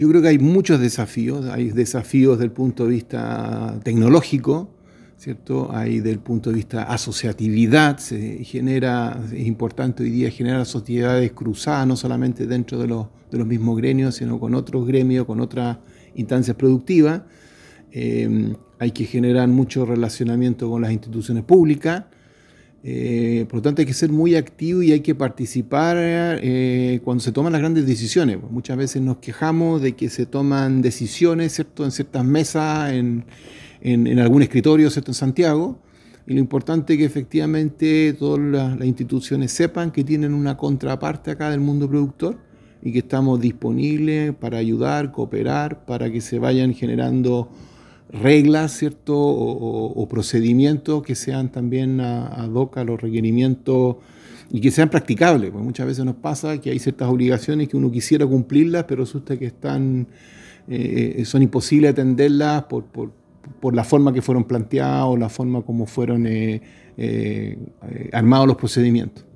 Yo creo que hay muchos desafíos. Hay desafíos desde el punto de vista tecnológico, ¿cierto? Hay del punto de vista asociatividad. Es importante hoy día generar sociedades cruzadas, no solamente dentro de los mismos gremios, sino con otros gremios, con otras instancias productivas. Hay que generar mucho relacionamiento con las instituciones públicas. Por lo tanto, hay que ser muy activo y hay que participar cuando se toman las grandes decisiones. Muchas veces nos quejamos de que se toman decisiones, ¿cierto?, en ciertas mesas, en algún escritorio, ¿cierto?, en Santiago. Y lo importante es que efectivamente todas las instituciones sepan que tienen una contraparte acá del mundo productor y que estamos disponibles para ayudar, cooperar, para que se vayan generando reglas, ¿cierto? O procedimientos que sean también ad hoc a los requerimientos y que sean practicables, porque muchas veces nos pasa que hay ciertas obligaciones que uno quisiera cumplirlas, pero resulta que son imposibles atenderlas por la forma que fueron planteadas o la forma como fueron armados los procedimientos.